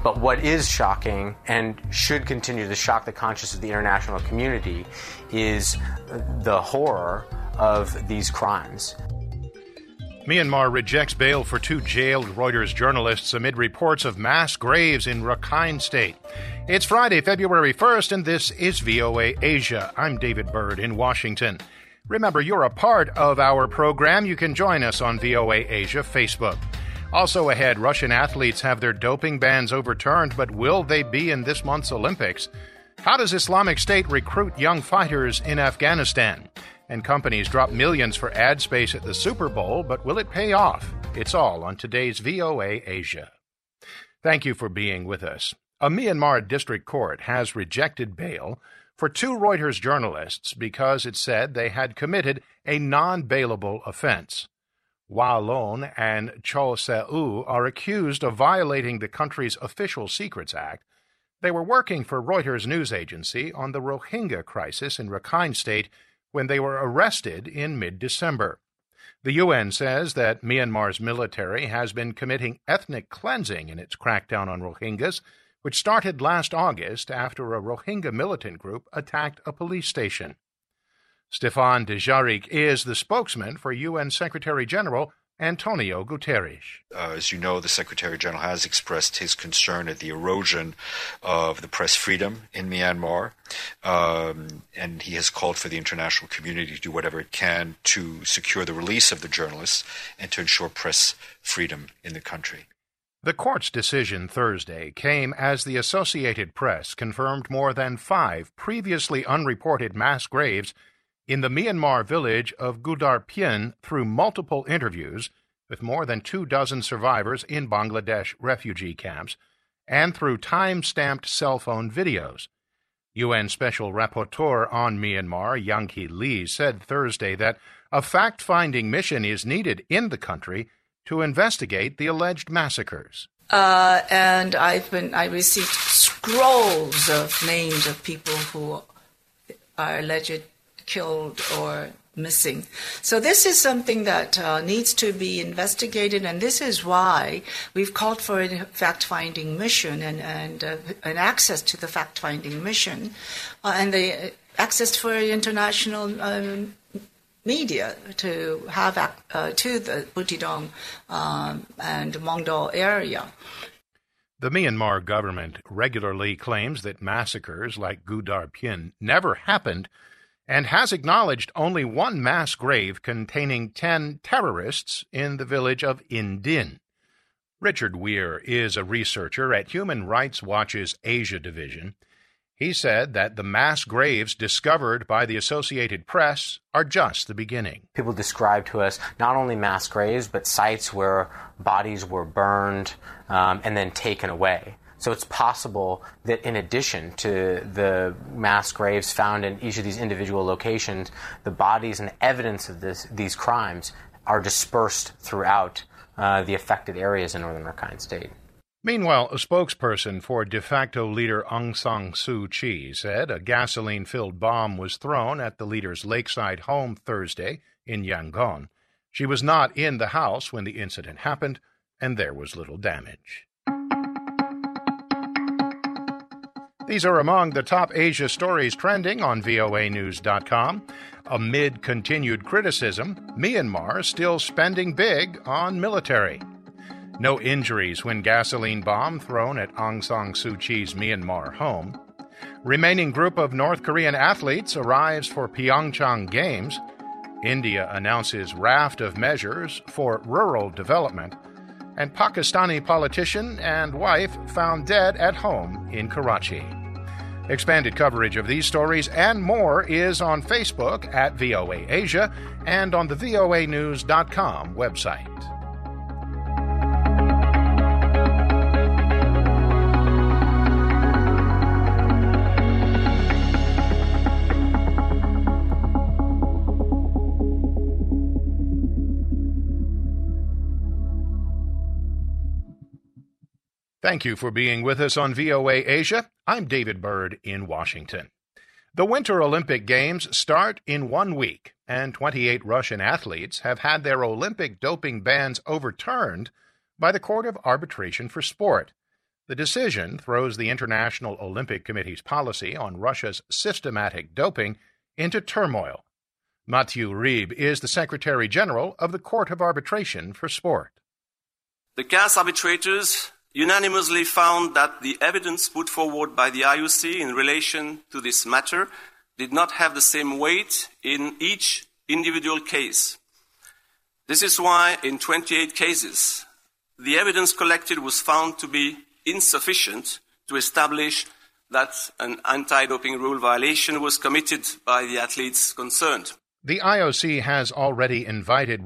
But what is shocking and should continue to shock the conscience of the international community is the horror of these crimes. Myanmar rejects bail for 2 jailed Reuters journalists amid reports of mass graves in Rakhine State. It's Friday, February 1st, and this is VOA Asia. I'm David Byrd in Washington. Remember, you're a part of our program. You can join us on VOA Asia Facebook. Also ahead, Russian athletes have their doping bans overturned, but will they be in this month's Olympics? How does Islamic State recruit young fighters in Afghanistan? And companies drop millions for ad space at the Super Bowl, but will it pay off? It's all on today's VOA Asia. Thank you for being with us. A Myanmar district court has rejected bail for 2 Reuters journalists because it said they had committed a non-bailable offense. Hua Lon and Cho Se-u are accused of violating the country's Official Secrets Act. They were working for Reuters news agency on the Rohingya crisis in Rakhine State when they were arrested in mid-December. The UN says that Myanmar's military has been committing ethnic cleansing in its crackdown on Rohingyas, which started last August after a Rohingya militant group attacked a police station. Stéphane Dujarric is the spokesman for UN Secretary-General Antonio Guterres. As you know, the Secretary-General has expressed his concern at the erosion of the press freedom in Myanmar, and he has called for the international community to do whatever it can to secure the release of the journalists and to ensure press freedom in the country. The court's decision Thursday came as the Associated Press confirmed more than 5 previously unreported mass graves in the Myanmar village of Gudar Pyin through multiple interviews with more than 24 survivors in Bangladesh refugee camps and through time-stamped cell phone videos. UN Special Rapporteur on Myanmar, Yang-Hee Lee, said Thursday that a fact-finding mission is needed in the country to investigate the alleged massacres. And I received scrolls of names of people who are alleged killed or missing. So this is something that needs to be investigated, and this is why we've called for a fact-finding mission and access to the fact-finding mission and the access for international media to have to the Butidong and Mongdo area. The Myanmar government regularly claims that massacres like Gudar Pyin never happened and has acknowledged only one mass grave containing 10 terrorists in the village of Indin. Richard Weir is a researcher at Human Rights Watch's Asia Division. He said that the mass graves discovered by the Associated Press are just the beginning. People describe to us not only mass graves, but sites where bodies were burned and then taken away. So it's possible that in addition to the mass graves found in each of these individual locations, the bodies and evidence of these crimes are dispersed throughout the affected areas in northern Rakhine State. Meanwhile, a spokesperson for de facto leader Aung San Suu Kyi said a gasoline-filled bomb was thrown at the leader's lakeside home Thursday in Yangon. She was not in the house when the incident happened, and there was little damage. These are among the top Asia stories trending on voanews.com. Amid continued criticism, Myanmar still spending big on military. No injuries when gasoline bomb thrown at Aung San Suu Kyi's Myanmar home. Remaining group of North Korean athletes arrives for Pyeongchang Games. India announces raft of measures for rural development. And Pakistani politician and wife found dead at home in Karachi. Expanded coverage of these stories and more is on Facebook at VOA Asia and on the voanews.com website. Thank you for being with us on VOA Asia. I'm David Byrd in Washington. The Winter Olympic Games start in 1 week, and 28 Russian athletes have had their Olympic doping bans overturned by the Court of Arbitration for Sport. The decision throws the International Olympic Committee's policy on Russia's systematic doping into turmoil. Mathieu Ribes is the Secretary General of the Court of Arbitration for Sport. The CAS arbitrators unanimously found that the evidence put forward by the IOC in relation to this matter did not have the same weight in each individual case. This is why, in 28 cases, the evidence collected was found to be insufficient to establish that an anti-doping rule violation was committed by the athletes concerned. The IOC has already invited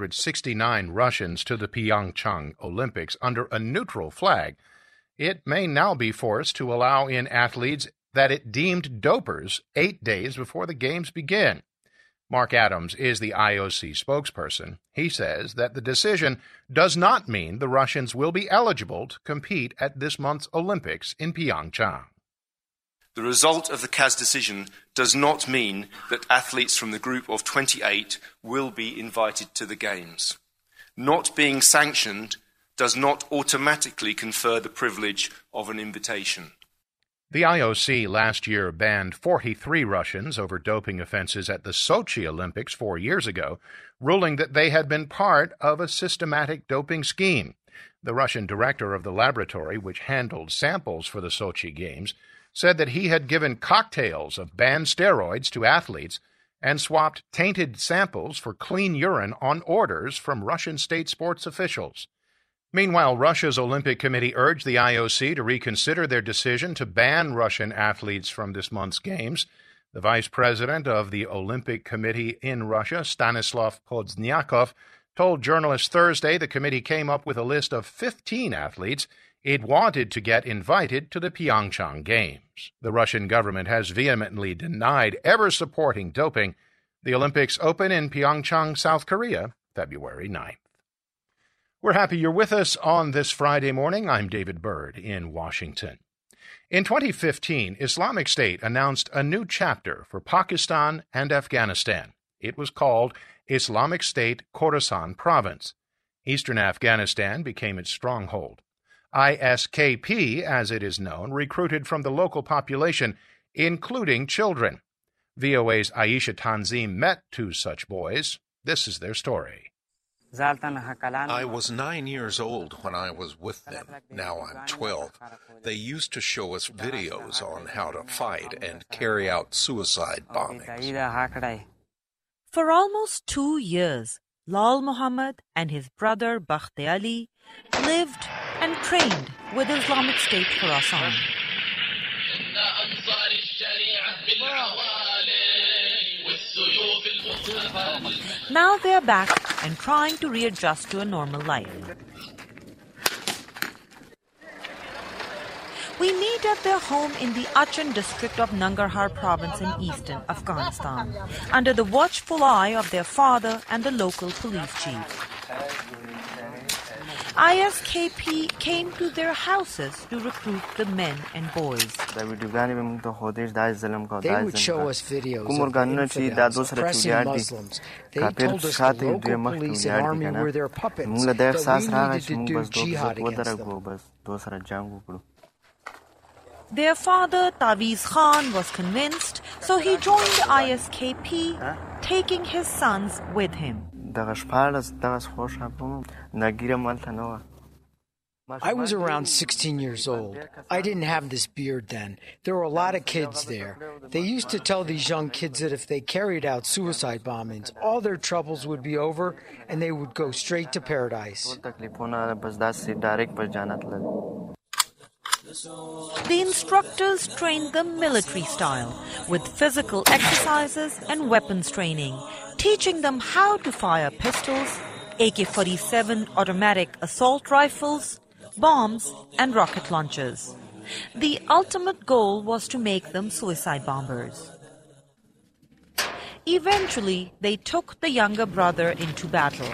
169 Russians to the Pyeongchang Olympics under a neutral flag. It may now be forced to allow in athletes that it deemed dopers 8 days before the Games begin. Mark Adams is the IOC spokesperson. He says that the decision does not mean the Russians will be eligible to compete at this month's Olympics in Pyeongchang. The result of the CAS decision does not mean that athletes from the group of 28 will be invited to the Games. Not being sanctioned does not automatically confer the privilege of an invitation. The IOC last year banned 43 Russians over doping offenses at the Sochi Olympics 4 years ago, ruling that they had been part of a systematic doping scheme. The Russian director of the laboratory, which handled samples for the Sochi Games, said that he had given cocktails of banned steroids to athletes and swapped tainted samples for clean urine on orders from Russian state sports officials. Meanwhile, Russia's Olympic Committee urged the IOC to reconsider their decision to ban Russian athletes from this month's Games. The vice president of the Olympic Committee in Russia, Stanislav Pozdnyakov, told journalists Thursday the committee came up with a list of 15 athletes it wanted to get invited to the Pyeongchang Games. The Russian government has vehemently denied ever supporting doping. The Olympics open in Pyeongchang, South Korea, February 9th. We're happy you're with us on this Friday morning. I'm David Byrd in Washington. In 2015, Islamic State announced a new chapter for Pakistan and Afghanistan. It was called Islamic State Khorasan Province. Eastern Afghanistan became its stronghold. ISKP, as it is known, recruited from the local population, including children. VOA's Aisha Tanzim met two such boys. This is their story. I was 9 years old when I was with them. Now I'm 12. They used to show us videos on how to fight and carry out suicide bombings. For almost 2 years, Lal Muhammad and his brother Bakhti Ali lived and trained with Islamic State Khorasan. Now they are back and trying to readjust to a normal life. We meet at their home in the Achin district of Nangarhar province in eastern Afghanistan, under the watchful eye of their father and the local police chief. ISKP came to their houses to recruit the men and boys. They would show us videos of infidels oppressing Muslims. They told us the local police and army were their puppets, that we needed to do jihad against them. Their father, Taviz Khan, was convinced, so he joined ISKP, taking his sons with him. I was around 16 years old. I didn't have this beard then. There were a lot of kids there. They used to tell these young kids that if they carried out suicide bombings, all their troubles would be over and they would go straight to paradise. The instructors trained them military style, with physical exercises and weapons training, teaching them how to fire pistols, AK-47 automatic assault rifles, bombs, and rocket launchers. The ultimate goal was to make them suicide bombers. Eventually, they took the younger brother into battle.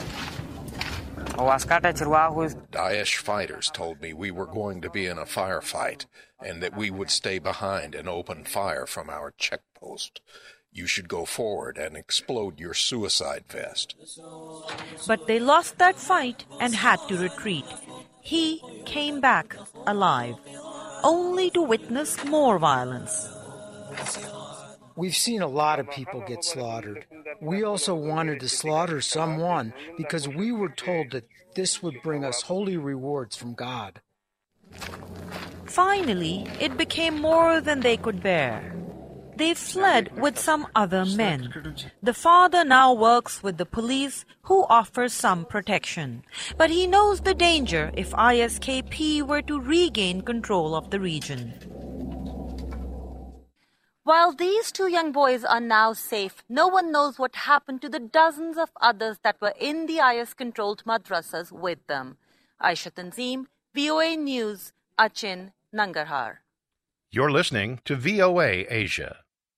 Daesh fighters told me we were going to be in a firefight and that we would stay behind and open fire from our checkpost. You should go forward and explode your suicide vest. But they lost that fight and had to retreat. He came back alive, only to witness more violence. We've seen a lot of people get slaughtered. We also wanted to slaughter someone because we were told that this would bring us holy rewards from God. Finally, it became more than they could bear. They fled with some other men. The father now works with the police, who offers some protection. But he knows the danger if ISKP were to regain control of the region. While these two young boys are now safe, no one knows what happened to the dozens of others that were in the IS-controlled madrasas with them. Aisha Tanzim, VOA News, Achin, Nangarhar. You're listening to VOA Asia.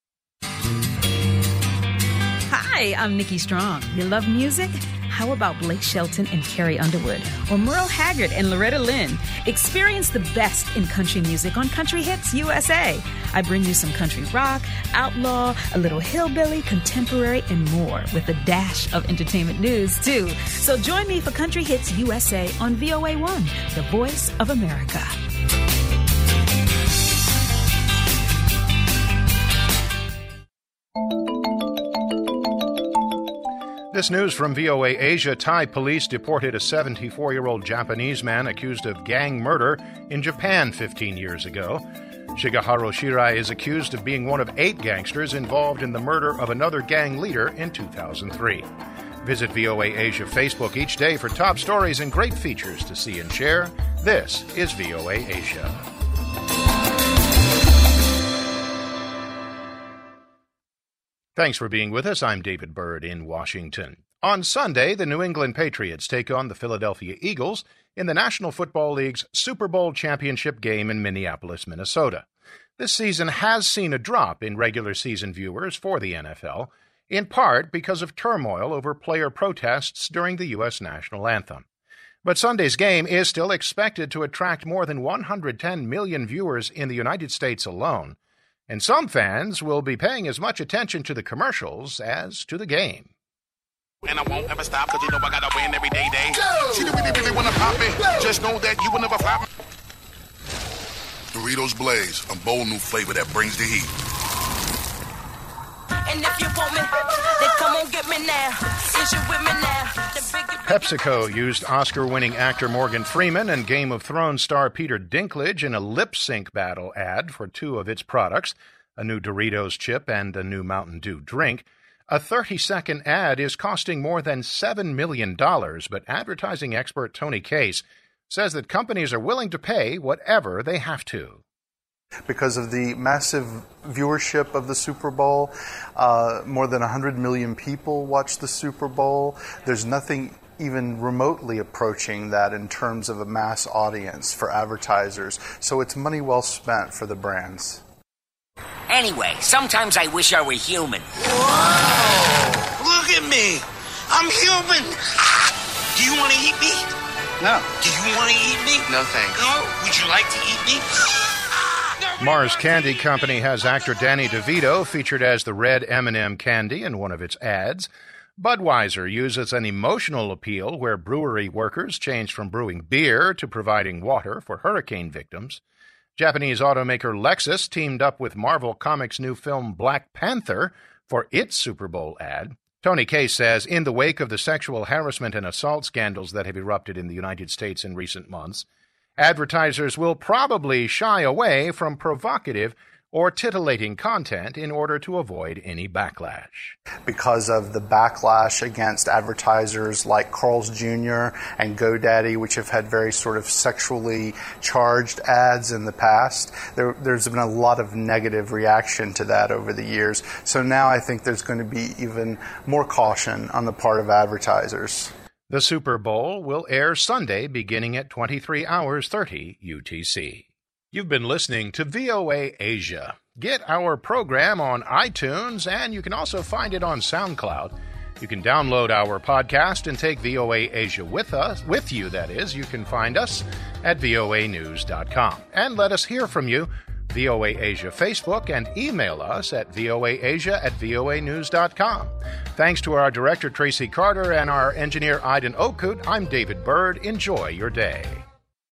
Hi, I'm Nikki Strong. You love music? How about Blake Shelton and Carrie Underwood? Or Merle Haggard and Loretta Lynn? Experience the best in country music on Country Hits USA. I bring you some country rock, outlaw, a little hillbilly, contemporary, and more, with a dash of entertainment news, too. So join me for Country Hits USA on VOA1, the voice of America. This news from VOA Asia. Thai police deported a 74-year-old Japanese man accused of gang murder in Japan 15 years ago. Shigeharu Shirai is accused of being one of 8 gangsters involved in the murder of another gang leader in 2003. Visit VOA Asia Facebook each day for top stories and great features to see and share. This is VOA Asia. Thanks for being with us. I'm David Byrd in Washington. On Sunday, the New England Patriots take on the Philadelphia Eagles in the National Football League's Super Bowl championship game in Minneapolis, Minnesota. This season has seen a drop in regular season viewers for the NFL, in part because of turmoil over player protests during the U.S. national anthem. But Sunday's game is still expected to attract more than 110 million viewers in the United States alone. And some fans will be paying as much attention to the commercials as to the game. And I won't ever stop, cause you know I gotta win every day. See the really wanna pop it. Just know that you will never flop. Doritos Blaze, a bold new flavor that brings the heat. And if you want me, then come on get me now. Is you with me now? PepsiCo used Oscar-winning actor Morgan Freeman and Game of Thrones star Peter Dinklage in a lip-sync battle ad for 2 of its products, a new Doritos chip and a new Mountain Dew drink. A 30-second ad is costing more than $7 million, but advertising expert Tony Case says that companies are willing to pay whatever they have to. Because of the massive viewership of the Super Bowl, more than 100 million people watch the Super Bowl. There's nothing even remotely approaching that in terms of a mass audience for advertisers. So it's money well spent for the brands. Anyway, sometimes I wish I were human. Whoa! Look at me! I'm human! Do you want to eat me? No. Do you want to eat me? No, thanks. No? Would you like to eat me? Mars Candy Company has actor Danny DeVito featured as the red M&M candy in one of its ads. Budweiser uses an emotional appeal where brewery workers changed from brewing beer to providing water for hurricane victims. Japanese automaker Lexus teamed up with Marvel Comics' new film Black Panther for its Super Bowl ad. Tony Case says, in the wake of the sexual harassment and assault scandals that have erupted in the United States in recent months, advertisers will probably shy away from provocative or titillating content in order to avoid any backlash. Because of the backlash against advertisers like Carl's Jr. and GoDaddy, which have had very sort of sexually charged ads in the past, there's been a lot of negative reaction to that over the years. So now I think there's going to be even more caution on the part of advertisers. The Super Bowl will air Sunday beginning at 23 hours 30 UTC. You've been listening to VOA Asia. Get our program on iTunes, and you can also find it on SoundCloud. You can download our podcast and take VOA Asia with you, that is. You can find us at voanews.com. And let us hear from you. VOA Asia Facebook, and email us at voaasia@voanews.com. Thanks to our director, Tracy Carter, and our engineer, Aiden Okut, I'm David Byrd. Enjoy your day.